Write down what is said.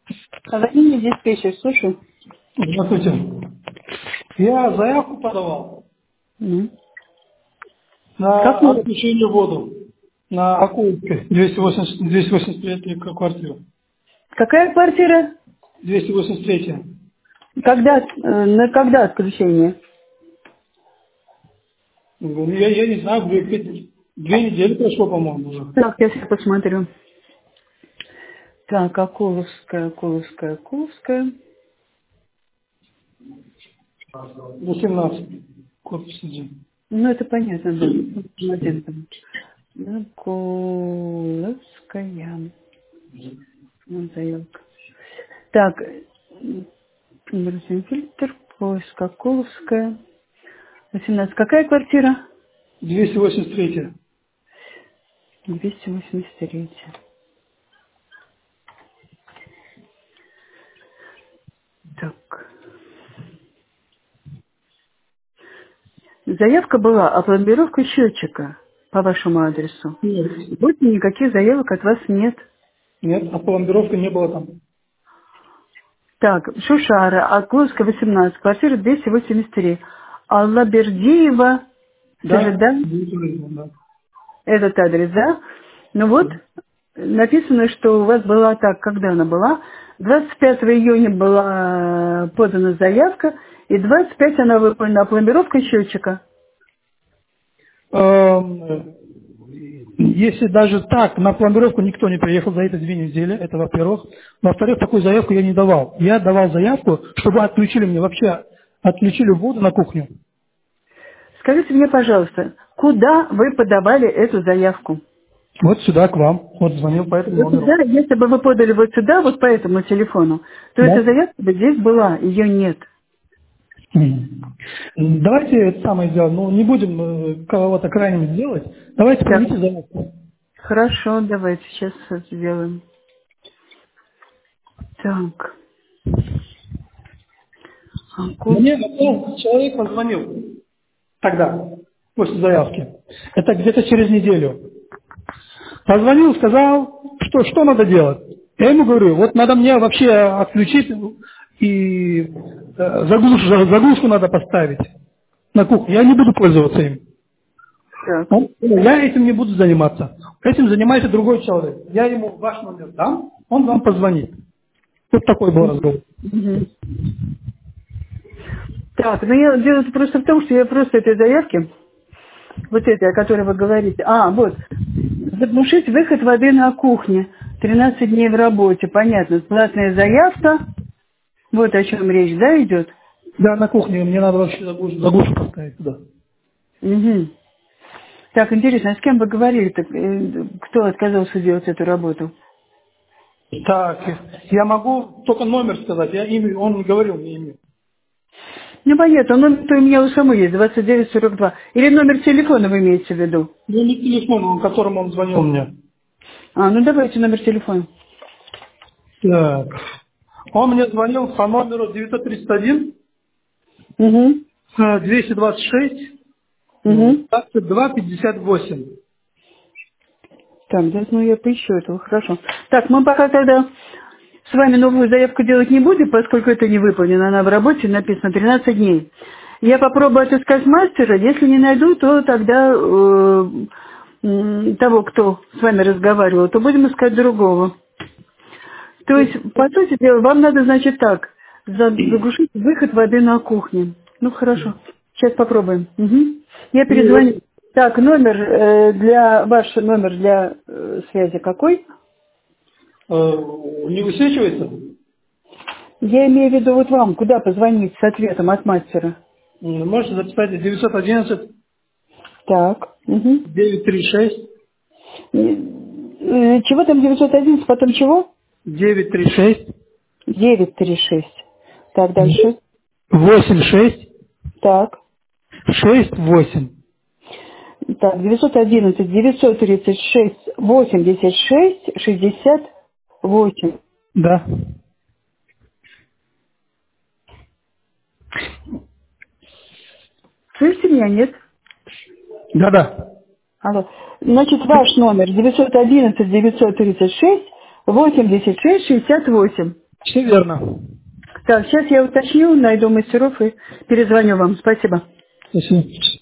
Владимир диспетчер, слушаю. Здравствуйте. Я заявку подавал Мгм. на Какую? отключение воду на Акуловке, 283 квартира. Какая квартира? 283. Когда, когда отключение? Я не знаю, 2 недели прошло, по-моему, уже. Так, я сейчас посмотрю. Так, Акуловская. 18. Корпус 1. Ну, это понятно, да. Один там. Акуловская. Ну, заявка. Так, фильтр, поиск, Акуловская. 18. Какая квартира? 283. 283. Так. Заявка была о пломбировке счетчика по вашему адресу. Нет. Больше никаких заявок от вас нет. Нет, а пломбировки не было там. Так, Шушара, Акловская, 18, квартира 283. Алла Бердиева, Да? Сажида, Да. этот адрес, да? Ну вот, написано, что у вас была так, когда она была. 25 июня была подана заявка, и 25 она выполнена пломбировка счетчика. Эм, Если даже так, на пломбировку никто не приехал за эти 2 недели, это во-первых. Во-вторых, такую заявку я не давал. Я давал заявку, чтобы отключили мне вообще, отключили воду на кухню. Скажите мне, пожалуйста, куда вы подавали эту заявку? Вот сюда, к вам. Вот звонил по этому Вот номеру. сюда, если бы вы подали вот сюда, вот по этому телефону, то эта Да? заявка бы здесь была, ее нет. Мгм. Давайте это самое сделаем. Ну, не будем кого-то крайним делать. Давайте Так, примите заявку. хорошо, давайте сейчас это сделаем. Так, Анкул. Мне человек позвонил тогда, после заявки. Это где-то через неделю. Позвонил, сказал, что надо делать. Я ему говорю, вот надо мне вообще отключить и заглушку надо поставить на кухне. Я не буду пользоваться им. Так. Он сказал, я этим не буду заниматься. Этим занимается другой человек. Я ему ваш номер дам, он вам позвонит. Вот такой был разговор. Мгм. Так, ну я дело просто в том, что я просто этой заявки, вот этой, о которой вы говорите, вот, заглушить выход воды на кухне, 13 дней в работе, понятно, платная заявка, вот о чем речь, да, идет? Да, на кухне мне надо вообще заглушку поставить туда. Угу. Так, интересно, а с кем вы говорили-то? Кто отказался делать эту работу? Так, я могу только номер сказать, я имя, он не говорил мне имя. Ну, понятно, номер-то у меня у самой есть, 2942. Или номер телефона вы имеете в виду? Ну, не телефон, которым он звонил мне. Ну давайте номер телефона. Так. Он мне звонил по номеру 931 Угу, 226 угу. 2258. Так, да, ну я поищу этого, хорошо. Так, мы пока тогда с вами новую заявку делать не будем, поскольку это не выполнено. Она в работе, написано 13 дней. Я попробую отыскать мастера, если не найду, то тогда того, кто с вами разговаривал, то будем искать другого. То есть, по сути дела, вам надо, значит, так, заглушить выход воды на кухне. Ну, хорошо. Сейчас попробуем. Мгм. Я И вот перезвоню. Так, ваш номер для связи какой? не высвечивается? Я имею в виду вот вам, куда позвонить с ответом от мастера? Можете записать 911 Так. Угу. 936 Чего там 911, потом чего? 936 936. Так, дальше. 86 Так. 68. Так, 911, 936, 86, 68. Да. Слышите меня, нет? Да-да. Алло. Значит, ваш номер 911, 936, 86, 68. Все верно. Так, сейчас я уточню, найду мастеров и перезвоню вам. Спасибо. Спасибо.